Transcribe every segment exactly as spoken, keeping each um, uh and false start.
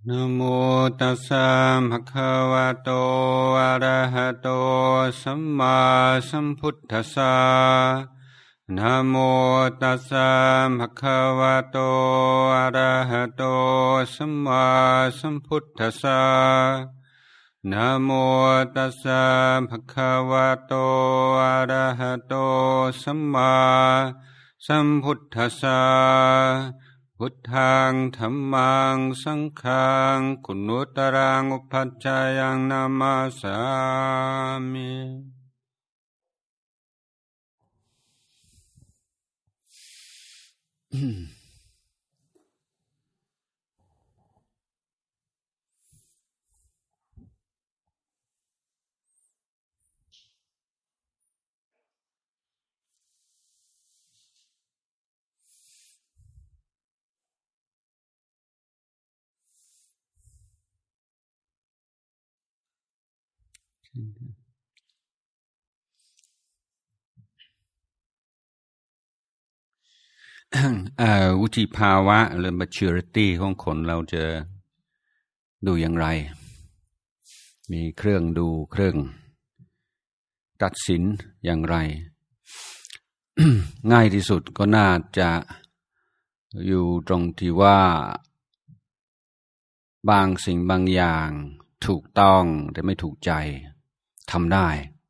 นะโมตัสสะภะคะวะโตอะระหะโตสัมมาสัมพุทธัสสะนะโมตัสสะภะคะวะโตอะระหะโตสัมมาสัมพุทธัสสะนะโมตัสสะภะคะวะโตอะระหะโตสัมมาสัมพุทธัสสะพุทธังธัมมังสังฆังคุณุตรังอุปัชฌายังนามาสามิวุฒิภาวะหรือ maturity ของคนเราจะดูอย่างไรมีเครื่องดูเครื่องตัดสินอย่างไร ง่ายที่สุดก็น่าจะอยู่ตรงที่ว่าบางสิ่งบางอย่างถูกต้องแต่ไม่ถูกใจทำได้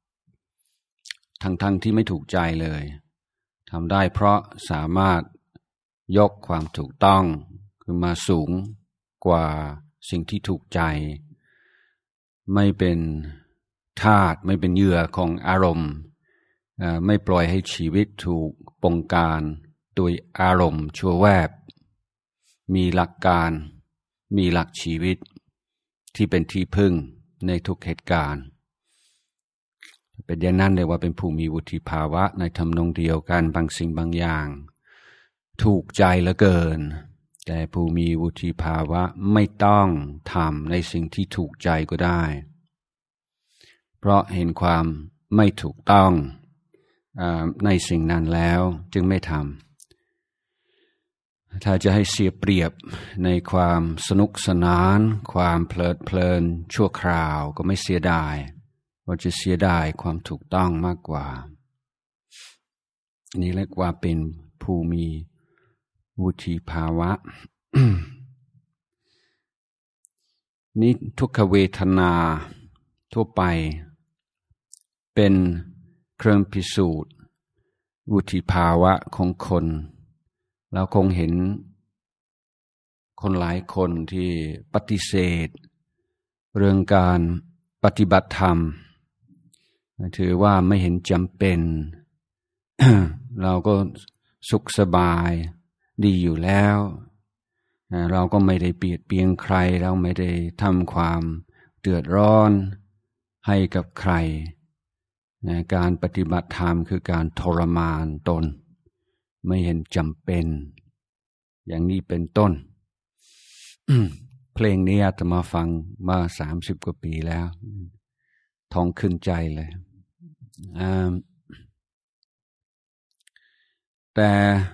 ทั้งๆที่ไม่ถูกใจเลยทำได้เพราะสามารถยกความถูกต้องขึ้นมาสูงกว่าสิ่งที่ถูกใจไม่เป็นทาสไม่เป็นเหยื่อของอารมณ์ไม่ปล่อยให้ชีวิตถูกบงการโดยอารมณ์ชั่วแวบมีหลักการมีหลักชีวิตที่เป็นที่พึ่งในทุกเหตุการณ์เป็นอย่างนั้นเรียกว่าเป็นผู้มีวุฒิภาวะในทำนองเดียวกันบางสิ่งบางอย่างถูกใจเหลือเกินแต่ผู้มีวุฒิภาวะไม่ต้องทำในสิ่งที่ถูกใจก็ได้เพราะเห็นความไม่ถูกต้องในสิ่งนั้นแล้วจึงไม่ทำถ้าจะให้เสียเปรียบในความสนุกสนานความเพลิดเพลินชั่วคราวก็ไม่เสียดายว่าจะเสียดายความถูกต้องมากกว่านี่เรียกว่าเป็นผู้มีวุฒิภาวะ นี่ทุกขเวทนาทั่วไปเป็นเครื่องพิสูจน์วุฒิภาวะของคนเราคงเห็นคนหลายคนที่ปฏิเสธเรื่องการปฏิบัติธรรมถือว่าไม่เห็นจำเป็น เราก็สุขสบายดีอยู่แล้วเราก็ไม่ได้เบียดเบียนใครเราไม่ได้ทำความเดือดร้อนให้กับใครการปฏิบัติธรรมคือการทรมานตนไม่เห็นจำเป็นอย่างนี้เป็นต้น เพลงนี้อาตมาฟังมาสามสิบกว่าปีแล้วท้องขึ้นใจเลยแต่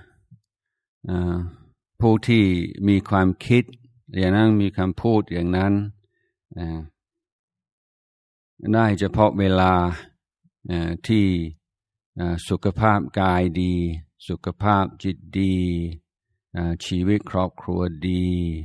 ผู้ที่มีความคิดอย่างนั้นมีคำพูดอย่างนั้นได้เฉพาะเวลาที่สุขภาพกายดีสุขภาพจิตดีชีวิตครอบครัวดี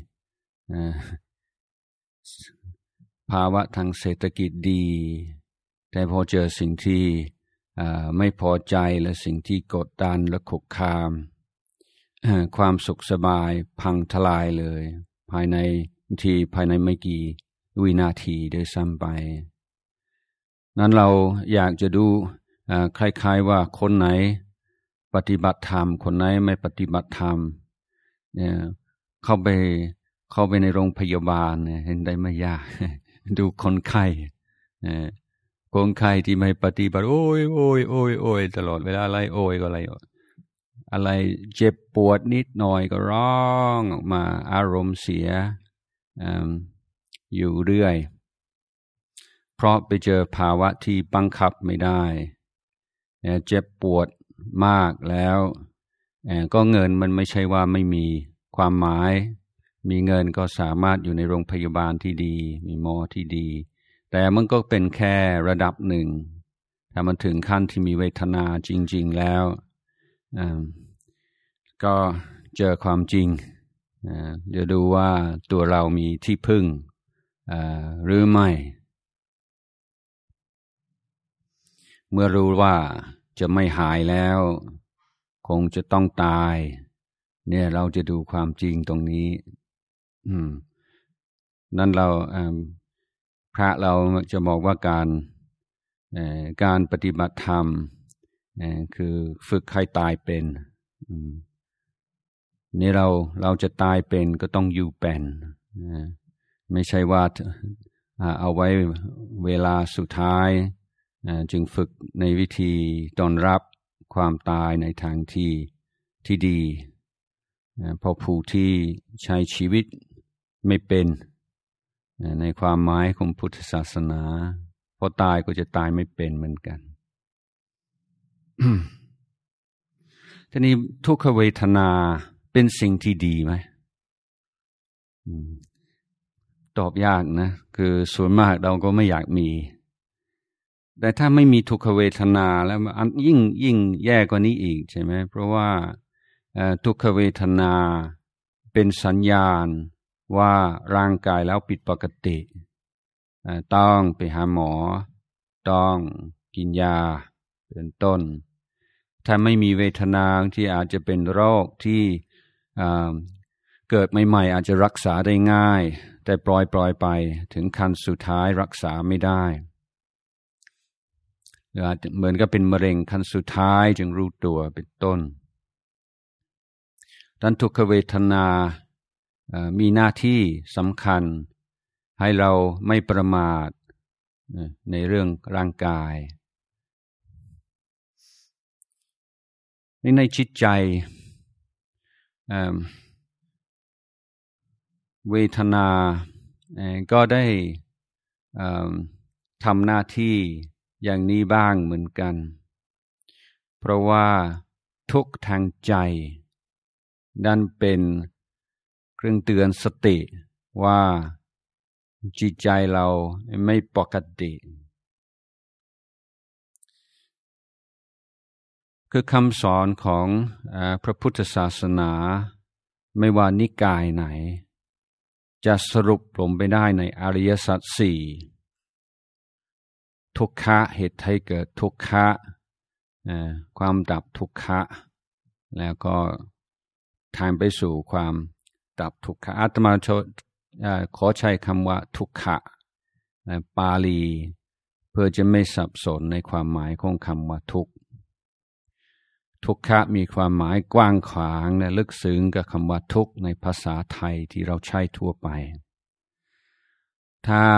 ภาวะทางเศรษฐกิจดีแต่พอเจอสิ่งที่ไม่พอใจและสิ่งที่กดดันและคุกคามความสุขสบายพังทลายเลยภายในทีภายในไม่กี่วินาทีโดยซ้ำไปนั้นเราอยากจะดูคล้ายๆว่าคนไหนปฏิบัติธรรมคนไหนไม่ปฏิบัติธรรมเข้าไปเข้าไปในโรงพยาบาลเห็นได้ไม่ยากดูคนไข้คนไข้ที่ไม่ปฏิบัติโอ้ยโอ้ยโอ้ยโอ้ยตลอดเวลาอะไรโอ้ยก็อะไรอะไรเจ็บปวดนิดหน่อยก็ร้องออกมาอารมณ์เสีย อ, อยู่เรื่อยเพราะไปเจอภาวะที่บังคับไม่ได้เจ็บปวดมากแล้วก็เงินมันไม่ใช่ว่าไม่มีความหมายมีเงินก็สามารถอยู่ในโรงพยาบาลที่ดีมีหมอที่ดีแต่มันก็เป็นแค่ระดับหนึ่งถ้ามันถึงขั้นที่มีเวทนาจริงๆแล้วก็เจอความจริงเดี๋ยวดูว่าตัวเรามีที่พึ่งหรือไม่เมื่อรู้ว่าจะไม่หายแล้วคงจะต้องตายเนี่ยเราจะดูความจริงตรงนี้อืมนั่นเราพระเราจะบอกว่าการการปฏิบัติธรรมคือฝึกให้ตายเป็นนี่เราเราจะตายเป็นก็ต้องอยู่เป็นไม่ใช่ว่าเอาไว้เวลาสุดท้ายจึงฝึกในวิธีต้อนรับความตายในทางที่ที่ดีเพราะผู้ที่ใช้ชีวิตไม่เป็นในความหมายของพุทธศาสนาพอตายก็จะตายไม่เป็นเหมือนกัน ทีนี้ทุกขเวทนาเป็นสิ่งที่ดีไหมตอบยากนะคือส่วนมากเราก็ไม่อยากมีแต่ถ้าไม่มีทุกขเวทนาแล้วมันยิ่งยิ่งแย่กว่านี้อีกใช่ไหมเพราะว่าทุกขเวทนาเป็นสัญญาณว่าร่างกายแล้วผิดปกติต้องไปหาหมอต้องกินยาเป็นต้นถ้าไม่มีเวทนาที่อาจจะเป็นโรคที่เกิดใหม่ๆอาจจะรักษาได้ง่ายแต่ปล่อยปล่อยไปถึงขั้นสุดท้ายรักษาไม่ได้หรืออาจจะเหมือนกับเป็นมะเร็งขั้นสุดท้ายจึงรู้ตัวเป็นต้นดังนั้นทุกขเวทนามีหน้าที่สำคัญให้เราไม่ประมาทในเรื่องร่างกายในจิตใจเวทนาก็ได้ทำหน้าที่อย่างนี้บ้างเหมือนกันเพราะว่าทุกข์ทางใจดันเป็นเครื่องเตือนสติว่าจิตใจเราไม่ปกติคือคำสอนของพระพุทธศาสนาไม่ว่านิกายไหนจะสรุปลงไปได้ในอริยสัจสี่ทุกขะเหตุให้เกิดทุกขะความดับทุกขะแล้วก็ทางไปสู่ความดับทุกขะอาตมาขอใช้คำว่าทุกขะปาลีเพื่อจะไม่สับสนในความหมายของคำว่าทุกข์ทุกขะมีความหมายกว้างขวางและลึกซึ้งกับคำว่าทุกข์ในภาษาไทยที่เราใช้ทั่วไปถ้า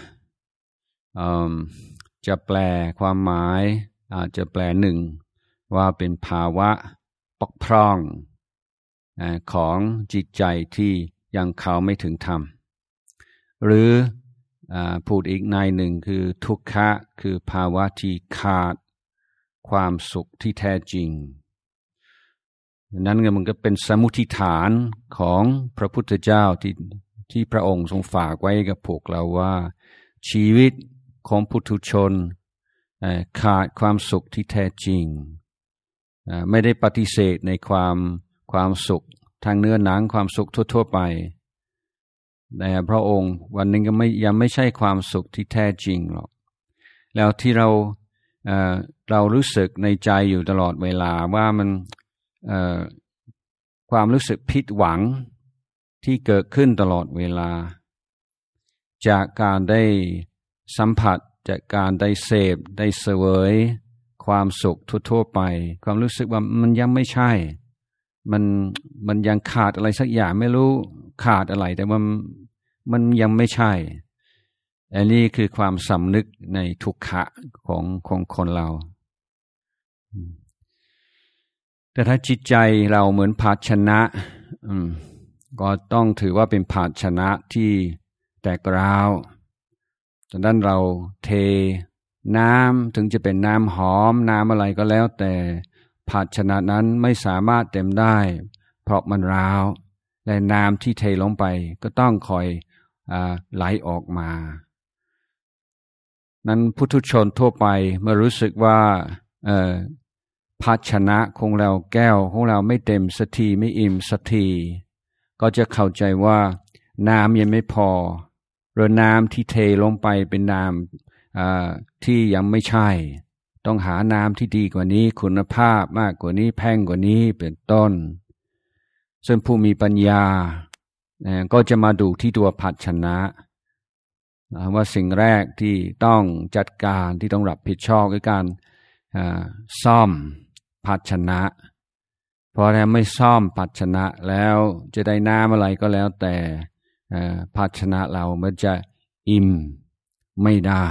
จะแปลความหมายอาจจะแปลหนึ่งว่าเป็นภาวะปกพร่องของจิตใจที่ยังเข้าไม่ถึงธรรมหรือพูดอีกในหนึ่งคือทุกขะคือภาวะที่ขาดความสุขที่แท้จริงนั้นมันก็เป็นสมุทิฐานของพระพุทธเจ้าที่ที่พระองค์ทรงฝากไว้กับพวกเราว่าชีวิตของปุถุชนขาดความสุขที่แท้จริงไม่ได้ปฏิเสธในความความสุขทางเนื้อหนังความสุขทั่วๆไปแต่พระองค์วันนึงก็ไม่ยังไม่ใช่ความสุขที่แท้จริงหรอกแล้วที่เราเอ่อเรารู้สึกในใจอยู่ตลอดเวลาว่ามันเอ่อความรู้สึกผิดหวังที่เกิดขึ้นตลอดเวลาจากการได้สัมผัสจากการได้เสพได้เสวยความสุขทั่วๆไปความรู้สึกว่ามันยังไม่ใช่มันมันยังขาดอะไรสักอย่างไม่รู้ขาดอะไรแต่ว่ามันยังไม่ใช่อันนี้คือความสำนึกในทุกขะของของคนเราแต่ถ้าจิตใจเราเหมือนภาชนะก็ต้องถือว่าเป็นภาชนะที่แตกร้าวฉะนั้นเราเทน้ำถึงจะเป็นน้ำหอมน้ำอะไรก็แล้วแต่ภาชนะนั้นไม่สามารถเต็มได้เพราะมันร้าวและน้ำที่เทลงไปก็ต้องคอยอ่าไหลออกมานั้นพุทุชนทั่วไปเมื่อรู้สึกว่าเอ่อภาชนะของเราแก้วของเราไม่เต็มสักทีไม่อิ่มสักทีก็จะเข้าใจว่าน้ำยังไม่พอหรือน้ำที่เทลงไปเป็นน้ำอ่าที่ยังไม่ใช่ต้องหาน้ำที่ดีกว่านี้คุณภาพมากกว่านี้แพงกว่านี้เป็นต้นซึ่งผู้มีปัญญาก็จะมาดูที่ตัวภาชนะว่าสิ่งแรกที่ต้องจัดการที่ต้องรับผิดชอบคือการซ่อมภาชนะเพราะถ้าไม่ซ่อมภาชนะแล้วจะได้น้ำอะไรก็แล้วแต่ภาชนะเรามันจะอิ่มไม่ได้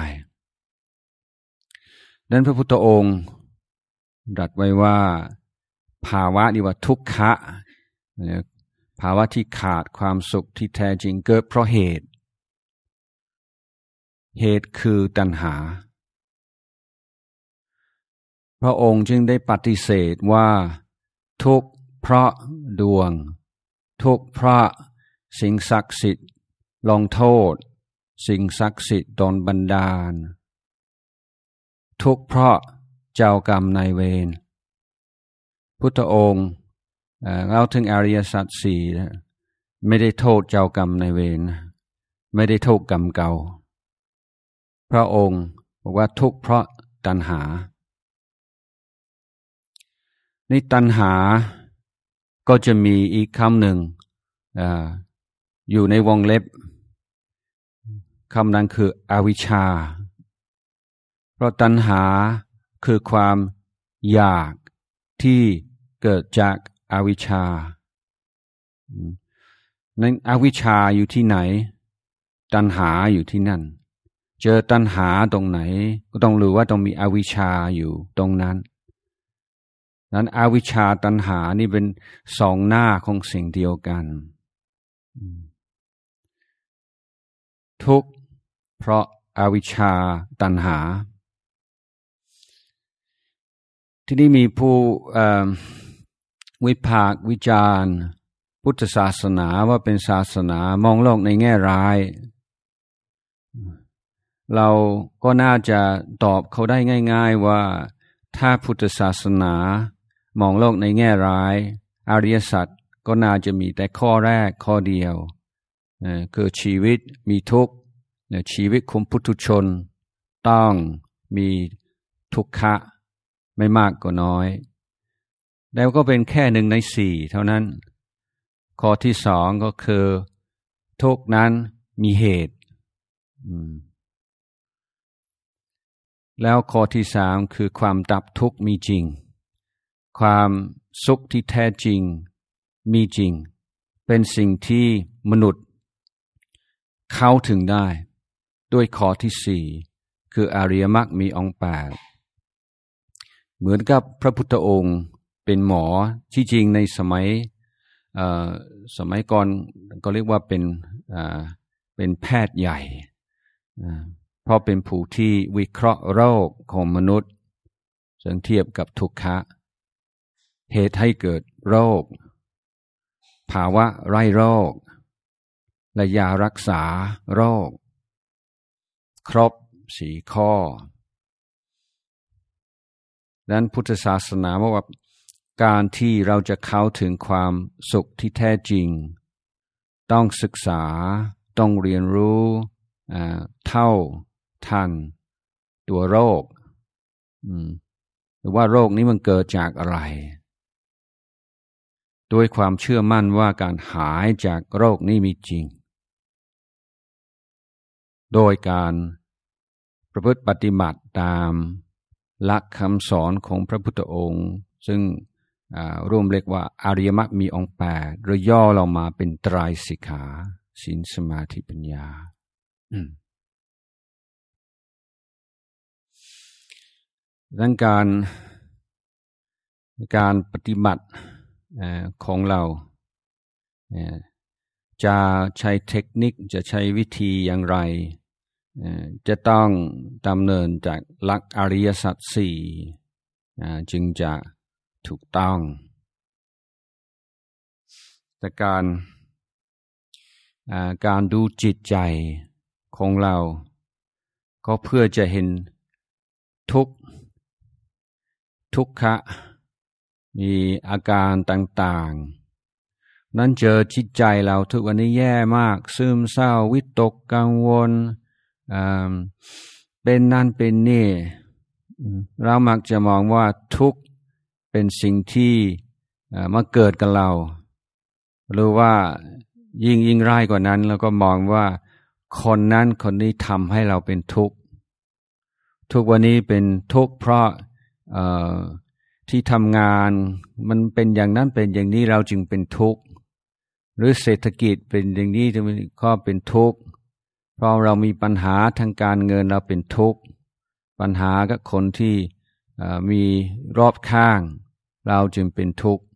ดังนั้นพระพุทธองค์ตรัสไว้ว่าภาวะนี้ว่าทุกขะภาวะที่ขาดความสุขที่แท้จริงเกิดเพราะเหตุเหตุคือตัณหาพระองค์จึงได้ปฏิเสธว่าทุกข์เพราะดวงทุกข์เพราะสิ่งศักดิ์สิทธิ์ลงโทษสิ่งศักดิ์สิทธิ์โดนบันดาลทุกข์เพราะเจ้ากรรมนายเวรพุทธองค์เล่าถึงอริยสัจสี่ไม่ได้โทษเจ้ากรรมนายเวรไม่ได้โทษกรรมเก่าพระองค์บอกว่าทุกข์เพราะตัณหาในตัณหาก็จะมีอีกคำหนึ่ง อ, อยู่ในวงเล็บคำนั้นคืออวิชชาเพราะตัณหาคือความอยากที่เกิดจากอวิชชานั้นอวิชชาอยู่ที่ไหนตัณหาอยู่ที่นั่นเจอตัณหาตรงไหนก็ต้องรู้ว่าต้องมีอวิชชาอยู่ตรงนั้นนั้นอวิชชาตัณหานี่เป็นสองหน้าของสิ่งเดียวกันทุกข์เพราะอวิชชาตัณหาที่นี่มีผู้วิพากษ์วิจารณ์พุทธศาสนาว่าเป็นศาสนามองโลกในแง่ร้ายเราก็น่าจะตอบเขาได้ง่ายๆว่าถ้าพุทธศาสนามองโลกในแง่ร้ายอริยสัจก็น่าจะมีแต่ข้อแรกข้อเดียวคือชีวิตมีทุกข์ชีวิตของปุถุชนต้องมีทุกขะไม่มากก็น้อยแล้วก็เป็นแค่หนึ่งในสี่เท่านั้นข้อที่สองก็คือทุกข์นั้นมีเหตุแล้วข้อที่สามคือความดับทุกข์มีจริงความสุขที่แท้จริงมีจริงเป็นสิ่งที่มนุษย์เข้าถึงได้ด้วยข้อที่สี่คืออริยมรรคมีองค์แปดเหมือนกับพระพุทธองค์เป็นหมอที่จริงในสมัยสมัยก่อนก็เรียกว่าเป็นเป็นแพทย์ใหญ่เพราะเป็นผู้ที่วิเคราะห์โรคของมนุษย์ซึ่งเทียบกับทุกขะเหตุให้เกิดโรคภาวะไร้โรคและยารักษาโรคครบสี่ข้อดังนั้นพุทธศาสนาบอกว่าการที่เราจะเข้าถึงความสุขที่แท้จริงต้องศึกษาต้องเรียนรู้เท่าทันตัวโรคหรือว่าโรคนี้มันเกิดจากอะไรด้วยความเชื่อมั่นว่าการหายจากโรคนี้มีจริงโดยการประพฤติปฏิบัติตามหลักคำสอนของพระพุทธองค์ซึ่งร่วมเรียกว่าอริยมรรคมีองค์แปดหรือย่อเรามาเป็นไตรสิกขาศีลสมาธิปัญญาดังการการปฏิบัติของเราจะใช้เทคนิคจะใช้วิธีอย่างไรจะต้องดำเนินจากหลักอริยสัจสี่จึงจะถูกต้องแต่การการดูจิตใจของเราก็เพื่อจะเห็นทุกข์ทุกขะมีอาการต่างๆนั้นเจอจิตใจเราทุกวันนี้แย่มากซึมเศร้าวิตกกังวลเป็นนั่นเป็นนี่เรามักจะมองว่าทุกข์เป็นสิ่งที่มาเกิดกับเราหรือว่ายิ่งยิ่งร้ายกว่านั้นเราก็มองว่าคนนั้นคนนี้ทำให้เราเป็นทุกข์ทุกวันนี้เป็นทุกข์เพราะที่ทำงานมันเป็นอย่างนั้นเป็นอย่างนี้เราจึงเป็นทุกข์หรือเศรษฐกิจเป็นอย่างนี้ก็เป็นทุกข์เพราะเรามีปัญหาทางการเงินเราเป็นทุกข์ปัญหากับคนที่มีรอบข้างเราจึงเป็นทุกข์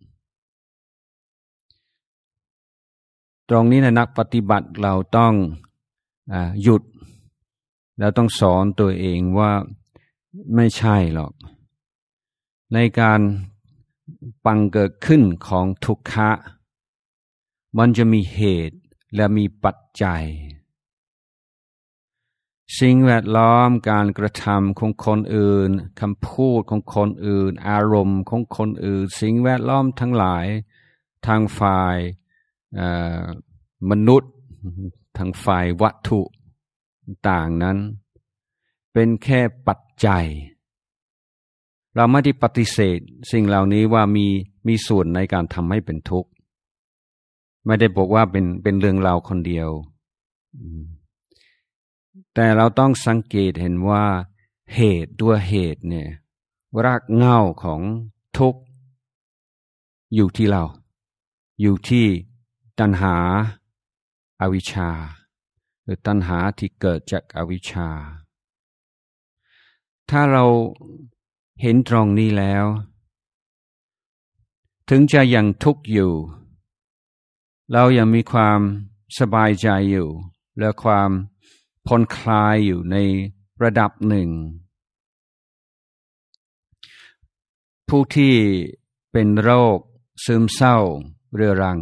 ตรงนี้นะนักปฏิบัติเราต้องอ่าหยุดเราต้องสอนตัวเองว่าไม่ใช่หรอกในการปังเกิดขึ้นของทุกขะมันจะมีเหตุและมีปัจจัยสิ่งแวดล้อมการกระทำของคนอื่นคำพูดของคนอื่นอารมณ์ของคนอื่นสิ่งแวดล้อมทั้งหลายทางฝ่ายมนุษย์ทางฝ่ายวัตถุต่างนั้นเป็นแค่ปัจจัยเราไม่ได้ปฏิเสธสิ่งเหล่านี้ว่ามีมีส่วนในการทำให้เป็นทุกข์ไม่ได้บอกว่าเป็นเป็นเรื่องเราคนเดียวแต่เราต้องสังเกตเห็นว่าเหตุด้วยเหตุเนี่ยรากเหง้าของทุกข์อยู่ที่เราอยู่ที่ตัณหาอวิชชาหรือตัณหาที่เกิดจากอวิชชาถ้าเราเห็นตรงนี้แล้วถึงจะยังทุกข์อยู่เรายังมีความสบายใจอยู่และความผ่อนคลายอยู่ในระดับหนึ่งผู้ที่เป็นโรคซึมเศร้าเรื้อรัง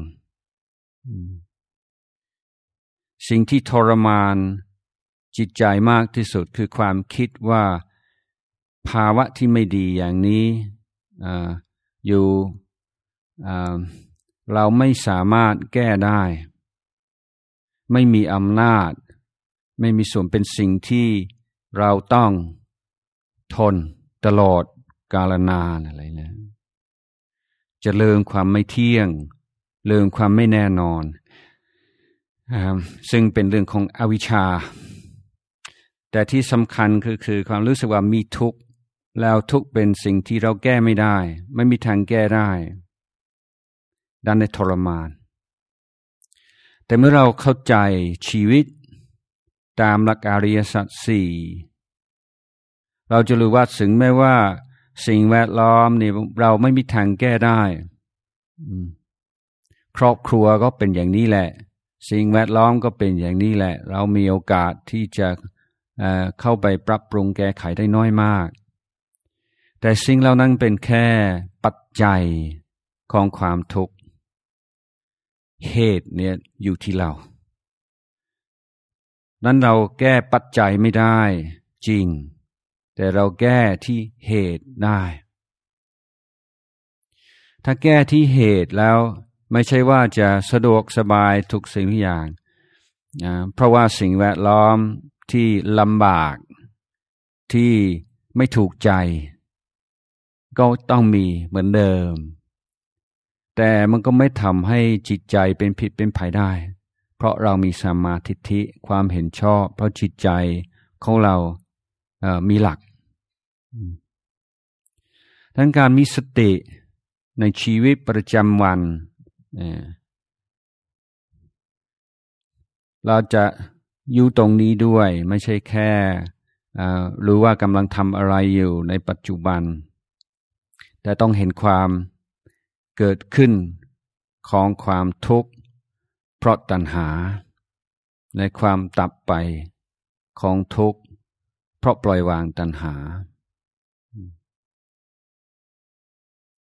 สิ่งที่ทรมานจิตใจมากที่สุดคือความคิดว่าภาวะที่ไม่ดีอย่างนี้ออยู่เราไม่สามารถแก้ได้ไม่มีอำนาจไม่มีส่วนเป็นสิ่งที่เราต้องทนตลอดกาลนานอะไรนะจะเลิงความไม่เที่ยงเลิงความไม่แน่นอนซึ่งเป็นเรื่องของอวิชชาแต่ที่สำคัญคือคือความรู้สึกว่ามีทุกข์แล้วทุกข์เป็นสิ่งที่เราแก้ไม่ได้ไม่มีทางแก้ได้ดันในทรมานแต่เมื่อเราเข้าใจชีวิตตามหลักอริยสัจสี่เราจะรู้ว่าถึงแม้ว่าสิ่งแวดล้อมนี่เราไม่มีทางแก้ได้ครอบครัวก็เป็นอย่างนี้แหละสิ่งแวดล้อมก็เป็นอย่างนี้แหละเรามีโอกาสที่จะเอ่อเข้าไปปรับปรุงแก้ไขได้น้อยมากแต่สิ่งเหล่านั้นเป็นแค่ปัจจัยของความทุกข์เหตุเนี่ยอยู่ที่เรานั้นเราแก้ปัจจัยไม่ได้จริงแต่เราแก้ที่เหตุได้ถ้าแก้ที่เหตุแล้วไม่ใช่ว่าจะสะดวกสบายทุกสิ่งทุกอย่างนะเพราะว่าสิ่งแวดล้อมที่ลำบากที่ไม่ถูกใจก็ต้องมีเหมือนเดิมแต่มันก็ไม่ทำให้จิตใจเป็นผิดเป็นภัยได้เพราะเรามีสัมมาทิฏฐิความเห็นชอบเพราะจิตใจของเราเอ่อมีหลักทั้งการมีสติในชีวิตประจำวันเราจะอยู่ตรงนี้ด้วยไม่ใช่แค่รู้ว่ากำลังทำอะไรอยู่ในปัจจุบันแต่ต้องเห็นความเกิดขึ้นของความทุกข์เพราะตัณหาในความดับไปของทุกข์เพราะปล่อยวางตัณหา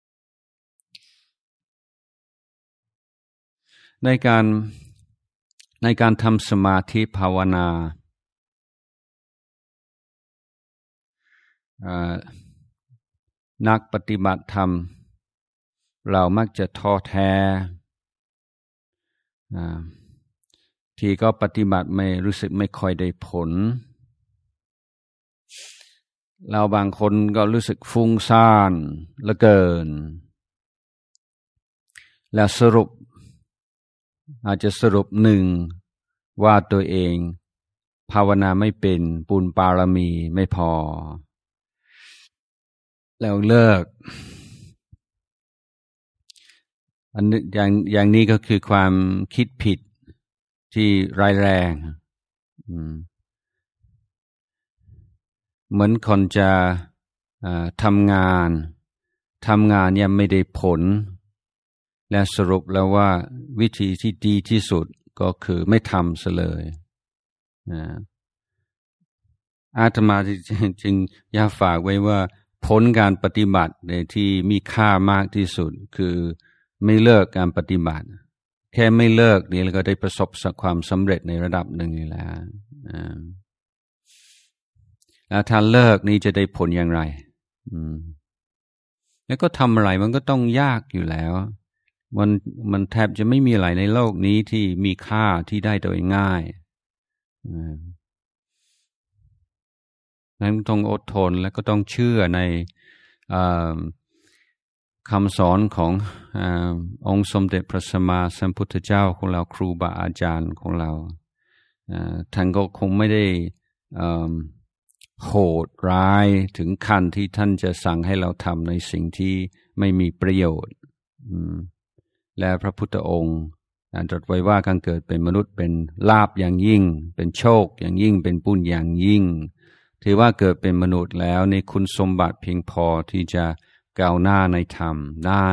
ในการในการทำสมาธิภาวนานักปฏิบัติธรรมเรามักจะท้อแท้ที่ก็ปฏิบัติไม่รู้สึกไม่ค่อยได้ผลเราบางคนก็รู้สึกฟุ้งซ่านเหลือเกินแล้วสรุปอาจจะสรุปหนึ่งว่าตัวเองภาวนาไม่เป็นปุญปารมีไม่พอแล้วเลิกอันนี้อย่างอย่างนี้ก็คือความคิดผิดที่ร้ายแรงเหมือนคนจะทำงานทำงานยังไม่ได้ผลและสรุปแล้วว่าวิธีที่ดีที่สุดก็คือไม่ทำซะเลยอาตมาจึงอยากฝากไว้ว่าผลการปฏิบัติที่มีค่ามากที่สุดคือไม่เลิกการปฏิบัติแค่ไม่เลิกนี่เราก็ได้ประสบความสำเร็จในระดับหนึ่งแล้วแล้วถ้าเลิกนี้จะได้ผลอย่างไรแล้วก็ทำอะไรมันก็ต้องยากอยู่แล้วมันมันแทบจะไม่มีอะไรในโลกนี้ที่มีค่าที่ได้โดยง่ายนั้นต้องอดทนและก็ต้องเชื่อในคำสอนของอองค์สมเด็จพระสัมมาสัมพุทธเจ้าของเราครูบาอาจารย์ของเราท่านก็คงไม่ได้โหดร้ายถึงขั้นที่ท่านจะสั่งให้เราทำในสิ่งที่ไม่มีประโยชน์และพระพุทธองค์ตรัสไว้ว่าการเกิดเป็นมนุษย์เป็นลาภอย่างยิ่งเป็นโชคอย่างยิ่งเป็นบุญอย่างยิ่งถือว่าเกิดเป็นมนุษย์แล้วในคุณสมบัติเพียงพอที่จะก้าวหน้าในธรรมได้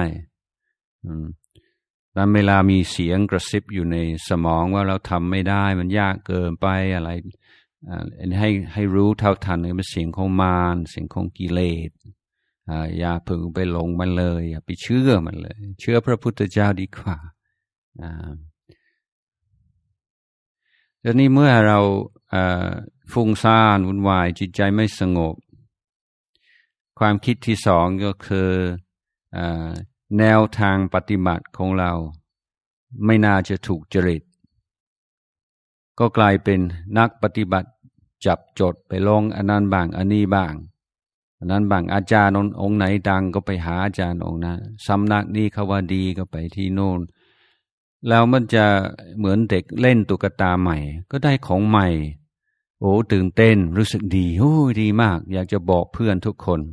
ตอนเวลามีเสียงกระซิบอยู่ในสมองว่าเราทำไม่ได้มันยากเกินไปอะไรให้ให้รู้เท่าทันเป็นเสียงของมารเสียงของกิเลสอย่าพึงไปหลงมันเลยอย่าไปเชื่อมันเลยเชื่อพระพุทธเจ้าดีกว่าแล้วนี่เมื่อเราฟุ้งซ่านวุ่นวายจิตใจไม่สงบความคิดที่สองก็คือแนวทางปฏิบัติของเราไม่น่าจะถูกจริตก็กลายเป็นนักปฏิบัติจับจดไปลงอันนั้นบ้างอันนี้บ้างอันนั้นบ้างอาจารย์องค์ไหนดังก็ไปหาอาจารย์องค์นั้นสำนักนี้เขาว่าดีก็ไปที่โน่นแล้วมันจะเหมือนเด็กเล่นตุ๊กตาใหม่ก็ได้ของใหม่โอ้ตื่นเต้นรู้สึกดีโอ้ดีมากอยากจะบอกเพื่อนทุกคน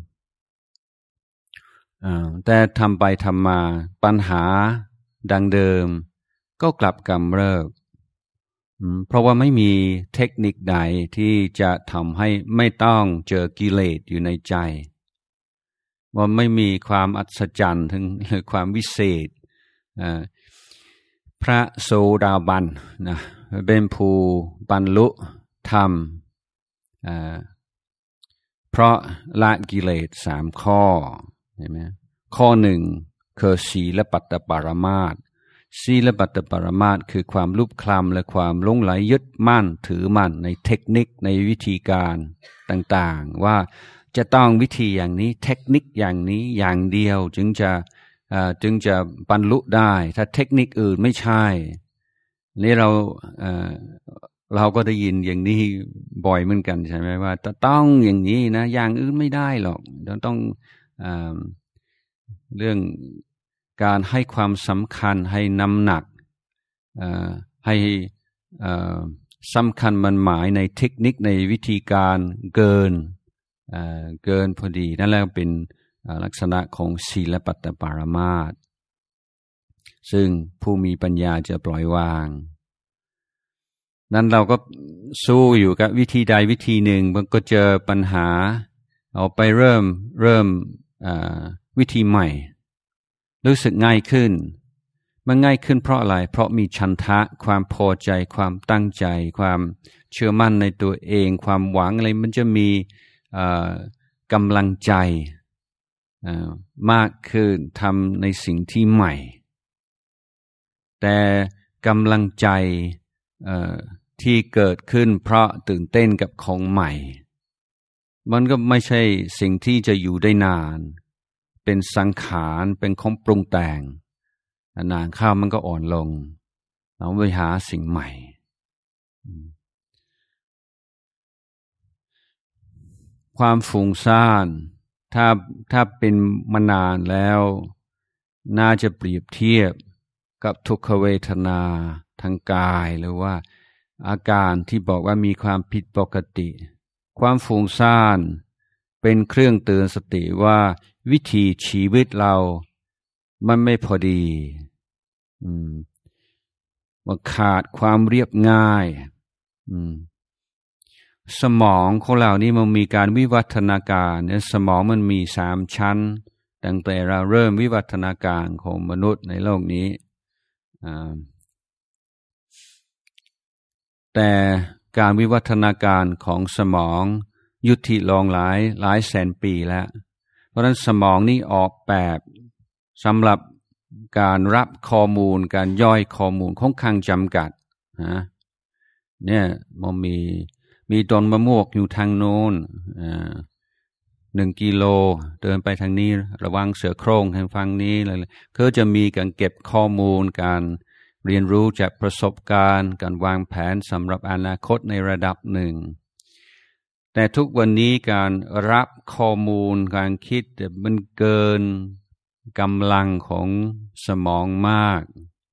แต่ทำไปทำมาปัญหาดังเดิมก็กลับกำเริบเพราะว่าไม่มีเทคนิคใดที่จะทำให้ไม่ต้องเจอกิเลสอยู่ในใจว่าไม่มีความอัศจรรย์ถึงหรือความวิเศษพระโสดาบันนะเป็นผู้บรรลุธรรมเพราะละกิเลสสามข้อเห็นไหมข้อหนึ่งคือศีลปัตตปารามาสศีลปัตตปารามาสคือความลุกคลำและความหลงไหลยึดมั่นถือมั่นในเทคนิคในวิธีการต่างๆว่าจะต้องวิธีอย่างนี้เทคนิคอย่างนี้อย่างเดียวจึงจะจึงจะบรรลุได้ถ้าเทคนิคอื่นไม่ใช่นี่เราเราก็ได้ยินอย่างนี้บ่อยเหมือนกันใช่ไหมว่าต้องอย่างนี้นะอย่างอื่นไม่ได้หรอกเราต้องเรื่องการให้ความสำคัญให้น้ำหนักให้สำคัญมันหมายในเทคนิคในวิธีการเกินเกินพอดีนั่นแหละเป็นลักษณะของศีลปัตตปารามาสซึ่งผู้มีปัญญาจะปล่อยวางนั้นเราก็สู้อยู่กับวิธีใดวิธีหนึ่งมันก็เจอปัญหาเอาไปเริ่มเริ่มวิธีใหม่รู้สึกง่ายขึ้นมันง่ายขึ้นเพราะอะไรเพราะมีฉันทะความพอใจความตั้งใจความเชื่อมั่นในตัวเองความหวังอะไรมันจะมีกำลังใจมากขึ้นทำในสิ่งที่ใหม่แต่กำลังใจเอ่อที่เกิดขึ้นเพราะตื่นเต้นกับของใหม่มันก็ไม่ใช่สิ่งที่จะอยู่ได้นานเป็นสังขารเป็นของปรุงแต่งนานเข้ามันก็อ่อนลงเราไปหาสิ่งใหม่ความฟุ้งซ่านถ้าถ้าเป็นมานานแล้วน่าจะเปรียบเทียบกับทุกขเวทนาทางกายหรือว่าอาการที่บอกว่ามีความผิดปกติความฟุ้งซ่านเป็นเครื่องเตือนสติว่าวิถีชีวิตเรามันไม่พอดีอืมว่าขาดความเรียบง่ายอืมสมองของเรานี่มันมีการวิวัฒนาการเนี่ยสมองมันมีสามชั้นตั้งแต่เราเริ่มวิวัฒนาการของมนุษย์ในโลกนี้แต่การวิวัฒนาการของสมองยุติลงหลายหลายแสนปีแล้วเพราะฉะนั้นสมองนี่ออกแบบสำหรับการรับข้อมูลการย่อยข้อมูลค่อนข้างจำกัดนะเนี่ยมันมีมีต้นมะม่วงอยู่ทางโน้นหนึ่งกิโลเดินไปทางนี้ระวังเสือโคร่งทางฝั่งนี้เลยเขาจะมีการเก็บข้อมูลการเรียนรู้จากประสบการณ์การวางแผนสำหรับอนาคตในระดับหนึ่งแต่ทุกวันนี้การรับข้อมูลการคิดมันเกินกำลังของสมองมาก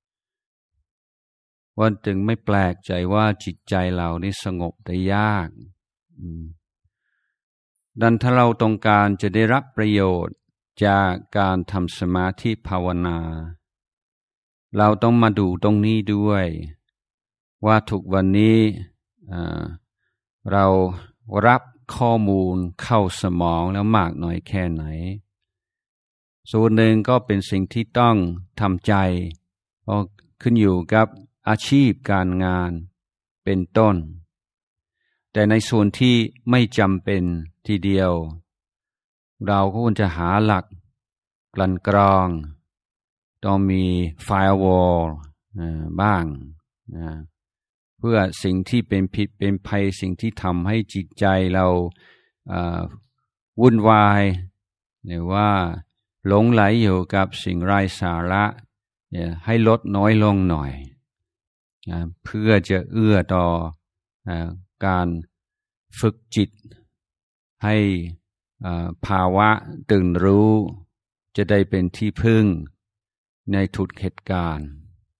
ว่าจึงไม่แปลกใจว่าจิตใจเรานี่สงบได้ยากดังถ้าเราต้องการจะได้รับประโยชน์จากการทำสมาธิภาวนาเราต้องมาดูตรงนี้ด้วยว่าทุกวันนี้เรารับข้อมูลเข้าสมองแล้วมากน้อยแค่ไหนส่วนหนึ่งก็เป็นสิ่งที่ต้องทำใจเพราะขึ้นอยู่กับอาชีพการงานเป็นต้นแต่ในส่วนที่ไม่จำเป็นทีเดียวเราก็ควรจะหาหลักกลั่นกรองต้องมี firewall บ้างนะเพื่อสิ่งที่เป็นผิดเป็นภัยสิ่งที่ทำให้จิตใจเราวุ่นวายหรือว่าหลงไหลอยู่กับสิ่งไร้สาระให้ลดน้อยลงหน่อยเพื่อจะเอื้อต่อการฝึกจิตให้ภาวะตื่นรู้จะได้เป็นที่พึ่งในทุกเหตุการณ์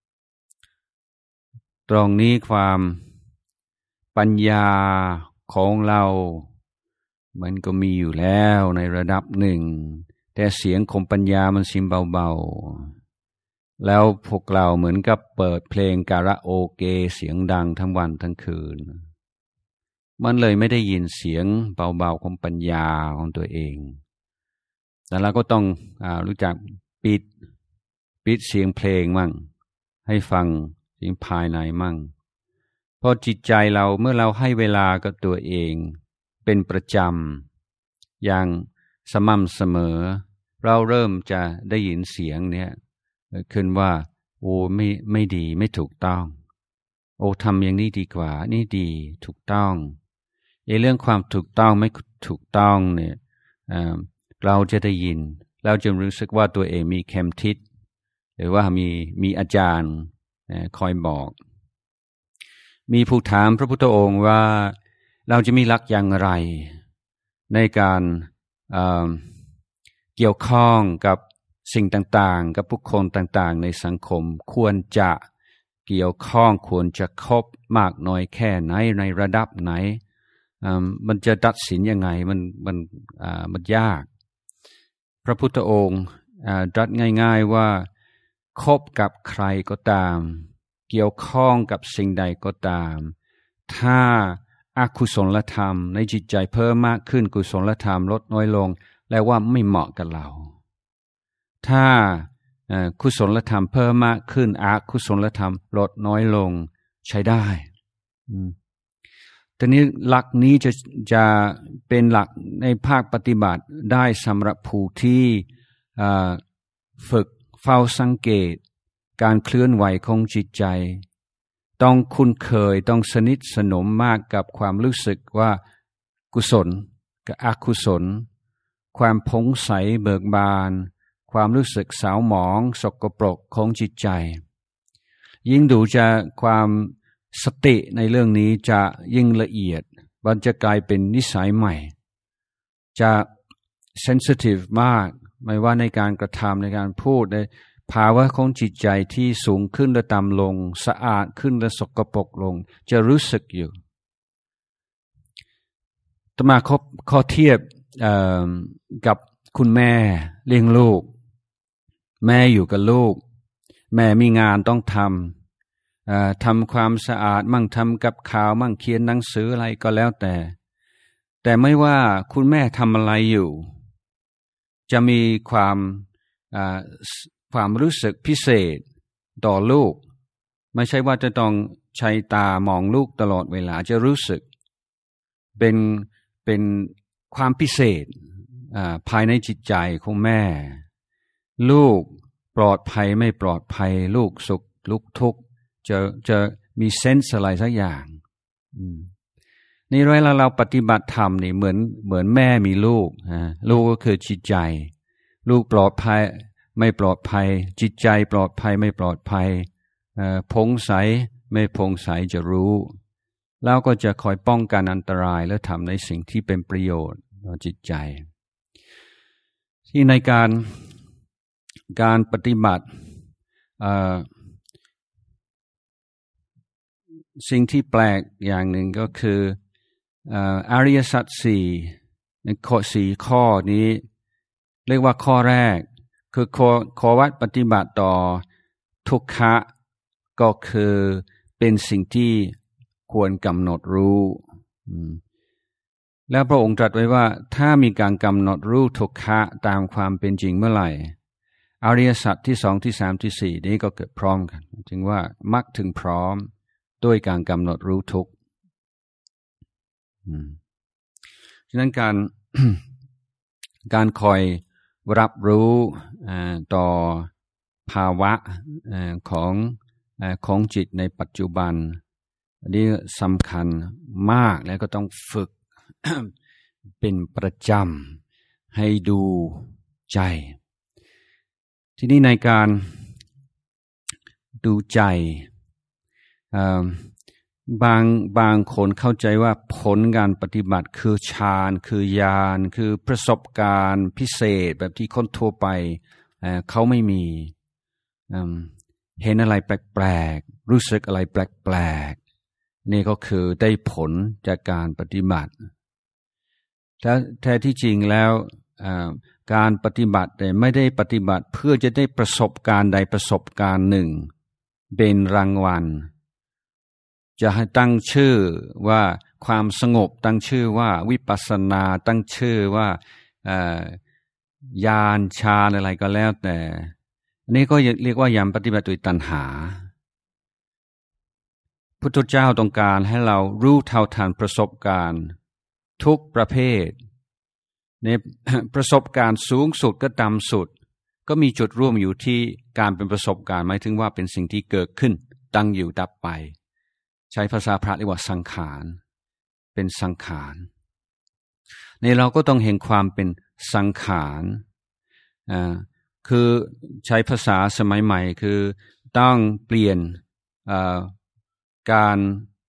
ตรงนี้ความปัญญาของเรามันก็มีอยู่แล้วในระดับหนึ่งแต่เสียงของปัญญามันเสียงเบาๆแล้วพวกเราเหมือนกับเปิดเพลงคาราโอเกะเสียงดังทั้งวันทั้งคืนมันเลยไม่ได้ยินเสียงเบาๆของปัญญาของตัวเองแต่เราก็ต้องอ่ารู้จักปิดปิดเสียงเพลงมั่งให้ฟังเสียงภายในมั่งเพราะจิตใจเราเมื่อเราให้เวลากับตัวเองเป็นประจำอย่างสม่ำเสมอเราเริ่มจะได้ยินเสียงเนี่ยขึ้นว่าโอ้ไม่ไม่ดีไม่ถูกต้องโอ้ทำอย่างนี้ดีกว่านี่ดีถูกต้องไอ้เรื่องความถูกต้องไม่ถูกต้องเนี่ยเราจะได้ยินเราจะรู้สึกว่าตัวเองมีเข็มทิศหรือว่ามีมีอาจารย์คอยบอกมีผู้ถามพระพุทธองค์ว่าเราจะมีหลักอย่างไรในการเอ่อเกี่ยวข้องกับสิ่งต่างๆกับบุคคลต่างๆในสังคมควรจะเกี่ยวข้องควรจะคบมากน้อยแค่ไหนในระดับไหนมันจะตัดสินยังไงมันมันมันยากพระพุทธองค์ตรัสง่ายๆว่าคบกับใครก็ตามเกี่ยวข้องกับสิ่งใดก็ตามถ้าอกุศลธรรมในจิตใจเพิ่มมากขึ้นกุศลธรรมลดน้อยลงแปลว่าไม่เหมาะกับเราถ้ากุศลธรรมเพิ่มมากขึ้นอกุศลธรรมลดน้อยลงใช้ได้ทีนี้หลักนี้จะจะเป็นหลักในภาคปฏิบัติได้สำหรับผู้ที่ฝึกเฝ้าสังเกตการเคลื่อนไหวของจิตใจต้องคุ้นเคยต้องสนิทสนมมากกับความรู้สึกว่ากุศลกับอกุศลความผ่องใสเบิกบานความรู้สึกสาวหมองสกปรกของจิตใจยิ่งดูจะความสติในเรื่องนี้จะยิ่งละเอียดมันจะกลายเป็นนิสัยใหม่จะเซนซิทีฟมากไม่ว่าในการกระทำในการพูดในภาวะของจิตใจที่สูงขึ้นและต่ำลงสะอาดขึ้นและสกปรกลงจะรู้สึกอยู่ต่อมาข้อข้อเทียบกับคุณแม่เลี้ยงลูกแม่อยู่กับลูกแม่มีงานต้องทำทำความสะอาดมั่งทำกับข่าวมั่งเขียนหนังสืออะไรก็แล้วแต่แต่ไม่ว่าคุณแม่ทำอะไรอยู่จะมีความความรู้สึกพิเศษต่อลูกไม่ใช่ว่าจะต้องใช้ตามองลูกตลอดเวลาจะรู้สึกเป็นเป็นความพิเศษภายในจิตใจของแม่ลูกปลอดภัยไม่ปลอดภัยลูกสุขลูกทุกข์จะจะมีเซนส์อะไรสักอย่างนี่เวลาเราปฏิบัติธรรมนี่เหมือนเหมือนแม่มีลูกลูกก็คือจิตใจลูกปลอดภัยไม่ปลอดภัยจิตใจปลอดภัยไม่ปลอดภัยพงใสไม่พงใสจะรู้แล้วก็จะคอยป้องกันอันตรายและทำในสิ่งที่เป็นประโยชน์ต่อจิตใจที่ในการการปฏิบัติสิ่งที่แปลกอย่างหนึ่งก็คืออริยสัจสี่ในข้อสี่ข้อนี้เรียกว่าข้อแรกคือข้อข้อวัดปฏิบัติต่อทุกขะก็คือเป็นสิ่งที่ควรกำหนดรู้แล้วพระองค์ตรัสไว้ว่าถ้ามีการกำหนดรู้ทุกขะตามความเป็นจริงเมื่อไหร่อริยสัจที่สองที่สามที่สี่นี้ก็เกิดพร้อมกันจึงว่ามรรคถึงพร้อมด้วยการกำหนดรู้ทุกข์ฉะนั้นการ การคอยรับรู้ต่อภาวะของของจิตในปัจจุบันอันนี้สำคัญมากแล้วก็ต้องฝึก เป็นประจำให้ดูใจที่นี่ในการดูใจบางบางคนเข้าใจว่าผลการปฏิบัติคือฌานคือญาณคือประสบการณ์พิเศษแบบที่คนทั่วไปเขาไม่มีเห็นอะไรแปลกๆรู้สึกอะไรแปลกๆนี่ก็คือได้ผลจากการปฏิบัติแต่แท้ที่จริงแล้วการปฏิบัติแต่ไม่ได้ปฏิบัติเพื่อจะได้ประสบการณ์ใดประสบการณ์หนึ่งเป็นรางวัลจะให้ตั้งชื่อว่าความสงบตั้งชื่อว่าวิปัสสนาตั้งชื่อว่าญาณฌานอะไรก็แล้วแต่อันนี้ก็เรียกว่ายังปฏิบัติด้วยตัณหาพุทธเจ้าต้องการให้เรารู้เท่าทันประสบการณ์ทุกประเภทในประสบการณ์สูงสุดก็ต่ำสุดก็มีจุดร่วมอยู่ที่การเป็นประสบการณ์หมายถึงว่าเป็นสิ่งที่เกิดขึ้นตั้งอยู่ดับไปใช้ภาษาพระเรียกว่าสังขารเป็นสังขารในเราก็ต้องเห็นความเป็นสังขารอ่าคือใช้ภาษาสมัยใหม่คือต้องเปลี่ยนการ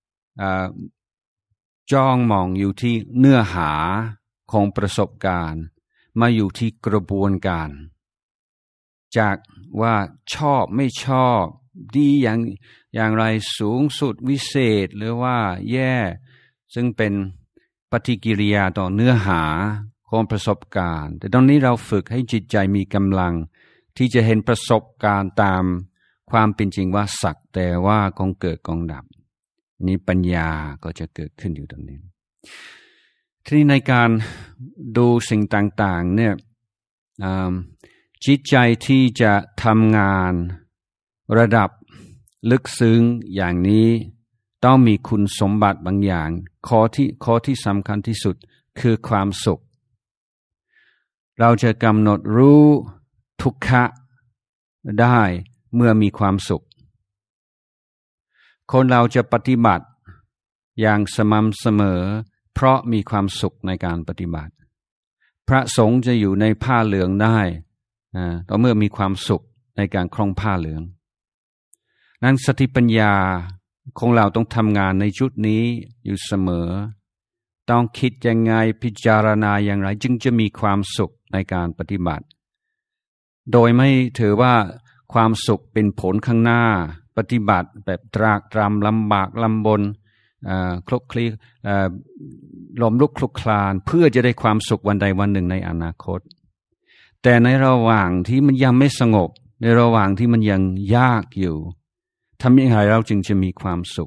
จ้องมองอยู่ที่เนื้อหาของประสบการณ์มาอยู่ที่กระบวนการจากว่าชอบไม่ชอบดีอย่างอย่างไรสูงสุดวิเศษหรือว่าแย่ซึ่งเป็นปฏิกิริยาต่อเนื้อหาของประสบการณ์แต่ตอนนี้เราฝึกให้จิตใจมีกำลังที่จะเห็นประสบการณ์ตามความเป็นจริงว่าสักแต่ว่ากองเกิดกองดับนี้ปัญญาก็จะเกิดขึ้นอยู่ตรงนี้ที่ในการดูสิ่งต่างๆเนี่ยจิตใจที่จะทำงานระดับลึกซึ้งอย่างนี้ต้องมีคุณสมบัติบางอย่างข้อที่ข้อที่สำคัญที่สุดคือความสุขเราจะกำหนดรู้ทุกขะได้เมื่อมีความสุขคนเราจะปฏิบัติอย่างสม่ำเสมอเพราะมีความสุขในการปฏิบัติพระสงฆ์จะอยู่ในผ้าเหลืองได้ต่อเมื่อมีความสุขในการครองผ้าเหลืองนั้นสติปัญญาของเราต้องทำงานในจุดนี้อยู่เสมอต้องคิดยังไงพิจารณาอย่างไรจึงจะมีความสุขในการปฏิบัติโดยไม่ถือว่าความสุขเป็นผลข้างหน้าปฏิบัติแบบตรากตรำลำบากลำบนคลุกคลีล้มลุกคลุกคลานเพื่อจะได้ความสุขวันใดวันหนึ่งในอนาคตแต่ในระหว่างที่มันยังไม่สงบในระหว่างที่มันยังยากอยู่ทำยังไงเราจึงจะมีความสุข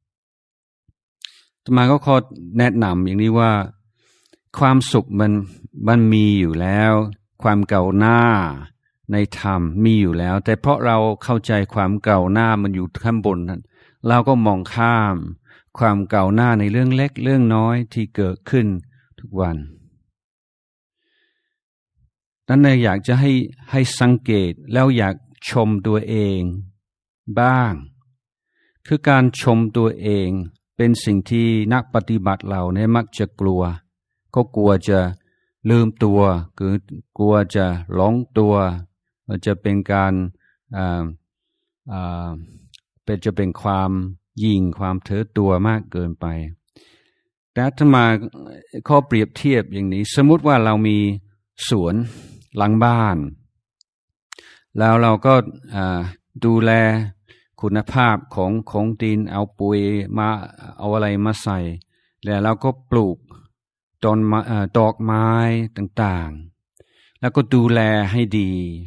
อาตมาก็ขอแนะนำอย่างนี้ว่าความสุขมันมันมีอยู่แล้วความก้าวหน้าในธรรมมีอยู่แล้วแต่เพราะเราเข้าใจความก้าวหน้ามันอยู่ข้างบนนั้นเราก็มองข้ามความก้าวหน้าในเรื่องเล็กเรื่องน้อยที่เกิดขึ้นทุกวันนั้นเลยอยากจะให้ให้สังเกตแล้วอยากชมตัวเองบ้างคือการชมตัวเองเป็นสิ่งที่นักปฏิบัติเราเนี่ยมักจะกลัวก็กลัวจะลืมตัวคือกลัวจะหลงตัวจะเป็นการอ่าอ่าเป็นจะเป็นความยิ่งความเถอตัวมากเกินไปแต่ถ้ามาข้อเปรียบเทียบอย่างนี้สมมุติว่าเรามีสวนหลังบ้านแล้วเราก็ดูแลคุณภาพของของดินเอาปุ๋ยมาเอาอะไรมาใส่แล้วเราก็ปลูกต้นดอกไม้ต่างๆแล้วก็ดูแลให้ดี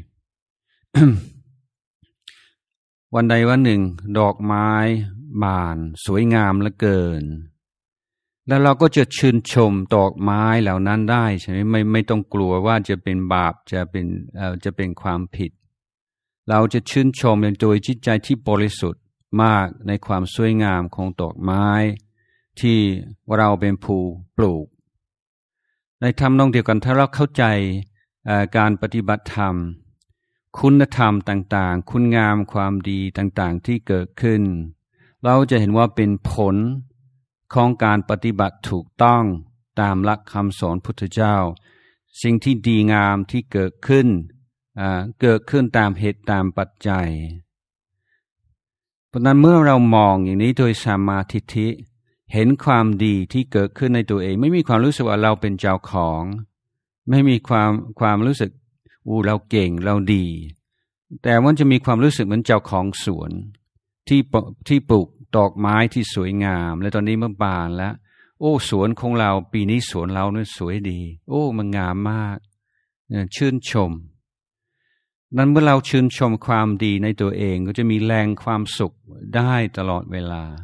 วันใดวันหนึ่งดอกไม้บานสวยงามเหลือเกินแล้วเราก็จะชื่นชมดอกไม้เหล่านั้นได้ใช่ไหมไม่ไม่ต้องกลัวว่าจะเป็นบาปจะเป็นเอ่อจะเป็นความผิดเราจะชื่นชมโดยจิตใจที่บริสุทธิ์มากในความสวยงามของดอกไม้ที่เราเป็นผู้ปลูกในธรรมนองเดียวกันถ้าเราเข้าใจการปฏิบัติธรรมคุณธรรมต่างๆคุณงามความดีต่างๆที่เกิดขึ้นเราจะเห็นว่าเป็นผลของการปฏิบัติถูกต้องตามหลักคำสอนพุทธเจ้าสิ่งที่ดีงามที่เกิดขึ้นเกิดขึ้นตามเหตุตามปัจจัยเพราะนั้นเมื่อเรามองอย่างนี้โดยสัมมาทิฏฐิเห็นความดีที่เกิดขึ้นในตัวเองไม่มีความรู้สึกว่าเราเป็นเจ้าของไม่มีความความรู้สึกอู้เราเก่งเราดีแต่มันจะมีความรู้สึกเหมือนเจ้าของสวนที่ที่ปลูกดอกไม้ที่สวยงามและตอนนี้มันบานแล้วโอ้สวนของเราปีนี้สวนเราเนี่ยสวยดีโอ้มันงามมากชื่นชมนั้นเมื่อเราชื่นชมความดีในตัวเองก็จะมีแรงความสุขได้ตลอดเวลา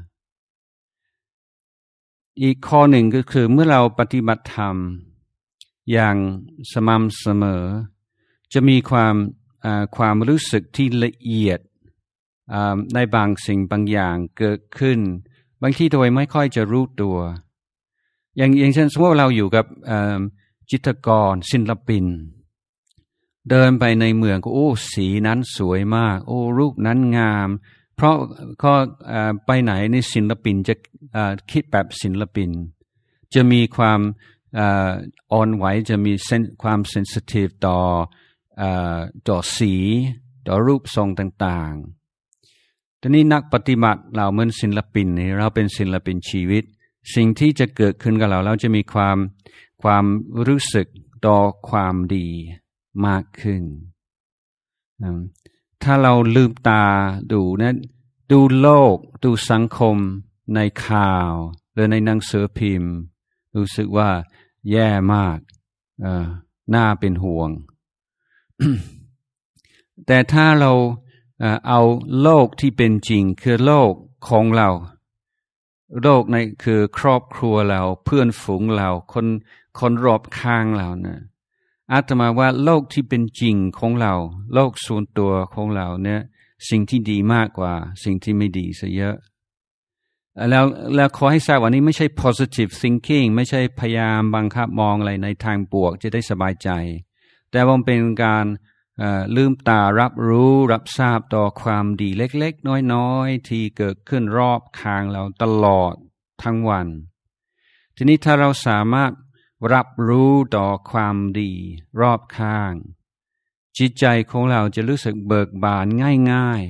อีกข้อหนึ่งก็คือเมื่อเราปฏิบัติธรรมอย่างสม่ำเสมอจะมีความความรู้สึกที่ละเอียดในบางสิ่งบางอย่างเกิดขึ้นบางทีโดยไม่ค่อยจะรู้ตัวอย่างอย่างเช่นสมมติว่าเราอยู่กับจิตรกรศิลปินเดินไปในเมืองก็โอ้สีนั้นสวยมากโอ้รูปนั้นงามเพราะก็ไปไหนในศิลปินจะคิดแบบศิลปินจะมีความอ่อนไหวจะมีความเซนซิทีฟต่อต่อสีต่อรูปทรงต่างๆทีนี้นักปฏิบัติเราเหมือนศิลปินนี่เราเป็นศิลปินชีวิตสิ่งที่จะเกิดขึ้นกับเราเราจะมีความความรู้สึกต่อความดีมากขึ้นถ้าเราลืมตาดูนะดูโลกดูสังคมในข่าวหรือในหนังสือพิมพ์รู้สึกว่าแย่มากเอ่อน่าเป็นห่วง แต่ถ้าเราเอาโลกที่เป็นจริงคือโลกของเราโลกในคือครอบครัวเราเพื่อนฝูงเราคนคนรอบข้างเรานะอาตมาว่าโลกที่เป็นจริงของเราโลกส่วนตัวของเราเนี่ยสิ่งที่ดีมากกว่าสิ่งที่ไม่ดีซะเยอะแล้วแล้วขอให้ทราบว่านี้ไม่ใช่ positive thinking ไม่ใช่พยายามบังคับมองอะไรในทางบวกจะได้สบายใจแต่ว่าเป็นการลืมตารับรู้รับทราบต่อความดีเล็กๆน้อยๆที่เกิดขึ้นรอบข้างเราตลอดทั้งวันทีนี้ถ้าเราสามารถรับรู้ต่อความดีรอบข้างจิตใจของเราจะรู้สึกเบิกบานง่าย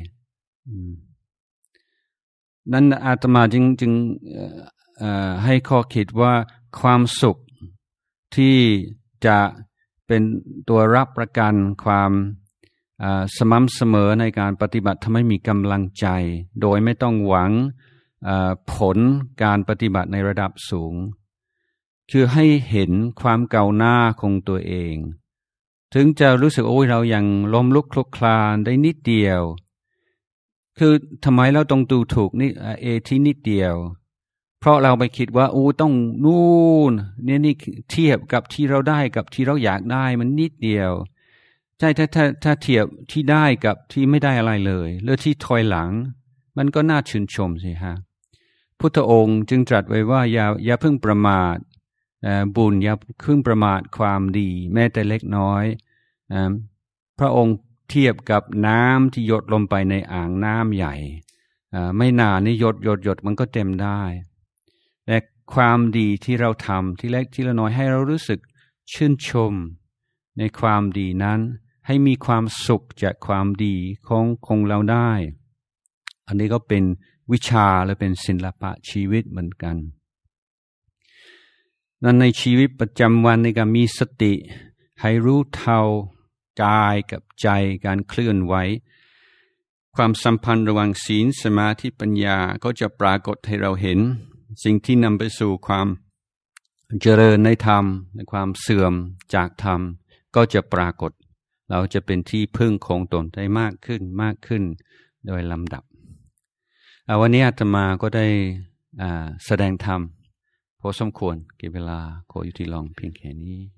ๆนั้นอาตมาจึงจึงให้ข้อคิดว่าความสุขที่จะเป็นตัวรับประกันความสม่ำเสมอในการปฏิบัติทำให้มีกำลังใจโดยไม่ต้องหวังผลการปฏิบัติในระดับสูงคือให้เห็นความก้าวหน้าของตัวเองถึงจะรู้สึกโอ้ยเรายังล้มลุกคลุกคลานได้นิดเดียวคือทำไมเราต้องดูถูกนี่เอที่นิดเดียวเพราะเราไปคิดว่าอู้ต้องนู่นเนี่ยนี่เทียบกับที่เราได้กับที่เราอยากได้มันนิดเดียวใช่ถ้าถ้าถ้าเทียบที่ได้กับที่ไม่ได้อะไรเลยหรือที่ถอยหลังมันก็น่าชื่นชมสิฮะพุทธองค์จึงตรัสไว้ว่าอย่าอย่าเพิ่งประมาทบุญอย่าเพิ่งประมาทความดีแม้แต่เล็กน้อยพระองค์เทียบกับน้ำที่หยดลงไปในอ่างน้ำใหญ่ไม่นานนี่หยดหยดหยดมันก็เต็มได้แต่ความดีที่เราทำที่เล็กที่ละน้อยให้เรารู้สึกชื่นชมในความดีนั้นให้มีความสุขจากความดีของของเราได้อันนี้ก็เป็นวิชาและเป็นศิลปะชีวิตเหมือนกันนั้นในชีวิตประจำวันในการมีสติให้รู้เท่ากายกับใจการเคลื่อนไหวความสัมพันธ์ระหว่างศีลสมาธิปัญญาก็จะปรากฏให้เราเห็นสิ่งที่นำไปสู่ความเจริญในธรรมในความเสื่อมจากธรรมก็จะปรากฏเราจะเป็นที่พึ่งของตนได้มากขึ้นมากขึ้นโดยลำดับวันนี้อาตมาก็ได้แสดงธรรมพอสมควรเก็บเวลาขออยู่ที่ลองเพียงแค่นี้